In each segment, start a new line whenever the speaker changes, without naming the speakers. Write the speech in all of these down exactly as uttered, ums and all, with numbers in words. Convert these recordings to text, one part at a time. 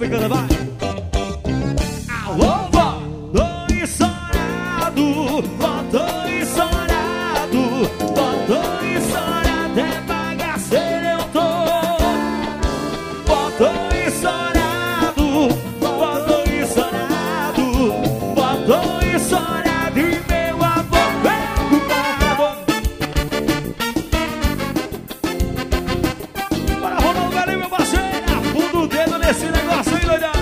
brincando, vai. Alô, vó, tô ensorado, vó, tô ensorado, vó, tô ensorado, é bagaceiro eu tô. Vó, tô ensorado, vó, tô ensorado, vó, tô ensorado e meu avô veio com bora, Ronaldo, ali, meu parceiro, afunda o dedo nesse negócio aí, doidão.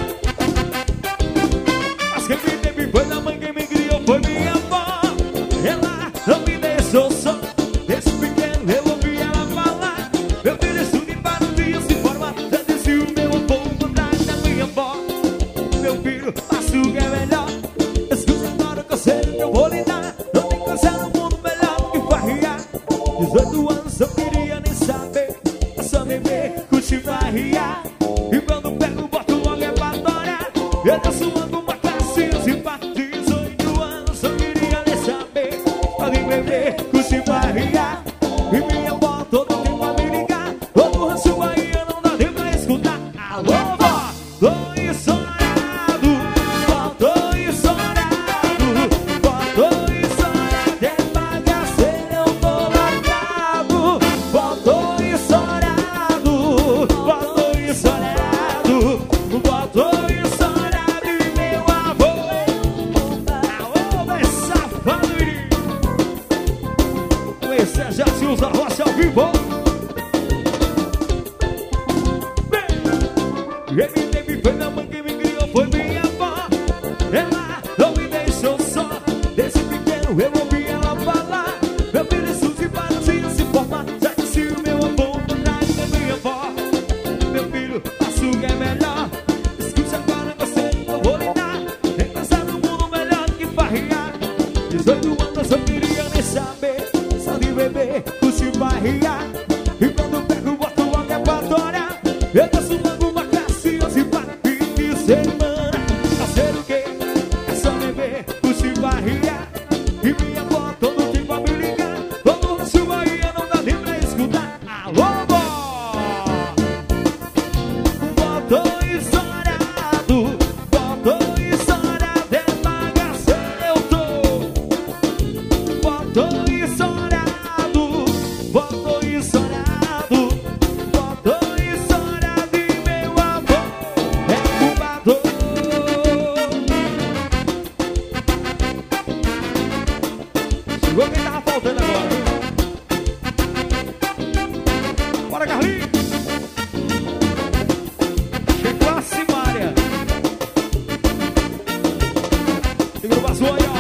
Mas quem me teve foi a mãe, quem me criou foi minha avó. Ela não me deixou só, desde pequeno eu ouvi ela falar. Meu filho estuda para um dia se formar, já disse o meu avô por trás da minha avó. Meu filho, faça o que é melhor, escuta agora o conselho que eu vou lhe dar. Não tem coisa no mundo melhor do que farriar. dezoito anos eu queria nem saber, é só beber, curtir, farriar. E quando pego, boto logo é pra adorar. Eu danço alguma classinha simpática. dezoito anos eu queria nem saber, pode beber, curtir, farriar. E minha avó todo tempo a me ligar. Todo ranço aí eu não dá nem pra escutar. Alô, vó, tô ensorado, vó, tô ensorado, vó, tô ensorado, é bagaceiro, eu tô largado. Vó, tô ensorado, vó, tô ensorado, vó, tô ensorado e meu avô. Alô, vai safado, menino. Esse é já se usa roça ao vivo. Quem me teve foi minha mãe, quem me criou foi minha avó. Ela não me deixou só, desde pequeno eu ouvi ela falar. Meu filho estuda para um dia se formar, já disse o meu avô por trás da minha avó. Meu filho, faça o que é melhor, escute agora você que eu vou lhe dar. Tem coisa no mundo melhor do que farriar. dezoito anos eu queria nem saber, só de beber, curtir, farriar. E quando pego, boto logo é pra adorar. Eu danço logo uma classinha se para fim de semana. Fazer o quê? É só beber, curtir, farriar. E minha avó todo tempo a me ligar. Todo rancho aí eu não dá nem pra escutar. Alô, vó, vó, tô ensorado, vó, tô ensorado, é bagaceiro eu tô. Vó, tô ensorado, vó, tô ensorado, vó, tô ensorado e meu avô é culpado. Chegou quem tava faltando agora. Bora, Carlinhos. Chegou a Simária. Segura o passo aí, ó.